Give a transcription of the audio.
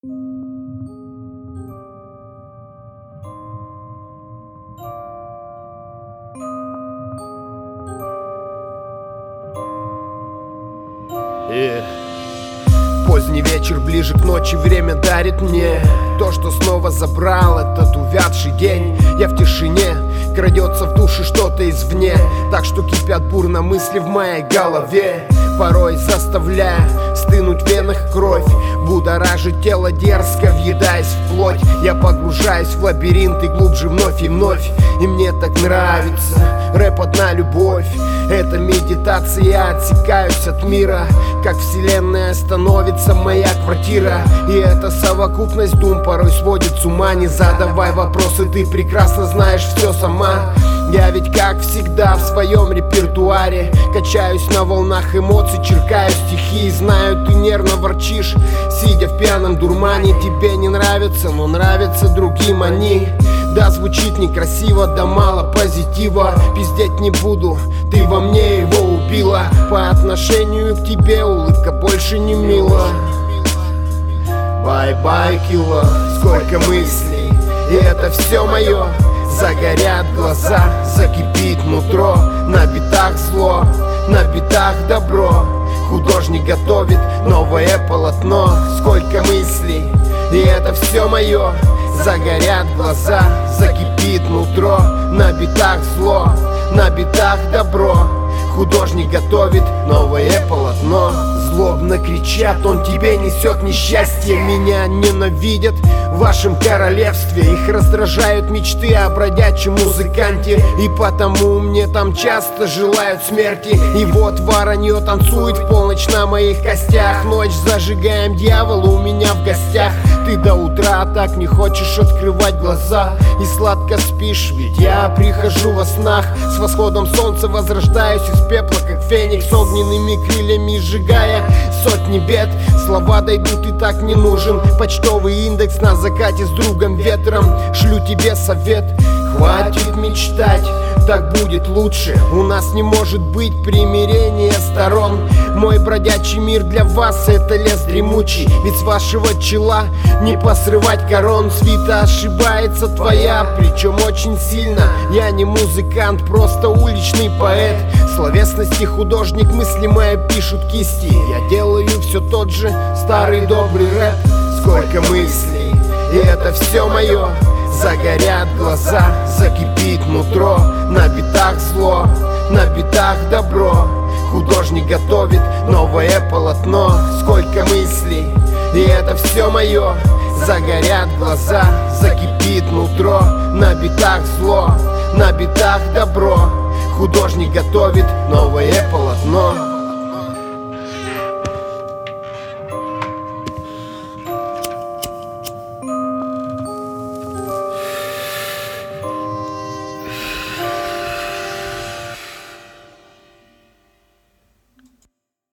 Поздний вечер, ближе к ночи, время дарит мне то, что снова забрал этот увядший день. Я в тишине, крадется в душе что-то извне, так что кипят бурно мысли в моей голове, порой заставляя стынуть в венах кровь, будоражит тело дерзко, въедаясь в плоть. Я погружаюсь в лабиринты глубже вновь и вновь, и мне так нравится рэп, одна любовь. Это медитация, я отсекаюсь от мира, как вселенная становится моя квартира. И эта совокупность дум порой сводит с ума. Не задавай вопросы, ты прекрасно знаешь все сама. Я ведь как всегда в своем репертуаре качаюсь на волнах эмоций, черкаю стихи. Знаю, ты нервно ворчишь, сидя в пьяном дурмане. Тебе не нравится, но нравятся другим они. Да, звучит некрасиво, да мало позитива. Пиздеть не буду, ты во мне его убила. По отношению к тебе улыбка больше не мила. Бай-бай, кило, сколько мыслей, и это все мое. Загорят глаза, закипит нутро. На битах зло, на битах добро. Художник готовит новое полотно. Сколько мыслей, и это все мое. Загорят глаза, закипит нутро. На битах зло, на битах добро. Художник готовит новое полотно. Злобно кричат, он тебе несет несчастье. Меня ненавидят в вашем королевстве. Их раздражают мечты о бродячем музыканте, и потому мне там часто желают смерти. И вот воронье танцует в полночь на моих костях. Ночь зажигаем, дьявола у меня в гостях. Ты до утра так не хочешь открывать глаза и сладко спишь, ведь я прихожу во снах. С восходом солнца возрождаюсь из пепла, как феникс, огненными крыльями сжигая сотни бед. Слова дойдут, и так не нужен почтовый индекс на закате с другом ветром. Шлю тебе совет: хватит мечтать, так будет лучше. У нас не может быть примирения сторон. Мой бродячий мир для вас — это лес дремучий, ведь с вашего чела не посрывать корон. Свита ошибается твоя, причем очень сильно. Я не музыкант, просто уличный поэт. Словесности художник, мысли мои пишут кисти. Я делаю все тот же старый добрый рэп. Сколько мыслей, и это все мое. Загорят глаза, закипит нутро. На битах зло, на битах добро. Художник готовит новое полотно. Сколько мыслей, и это все мое. Загорят глаза, закипит нутро. На битах зло, на битах добро. Художник готовит новое полотно.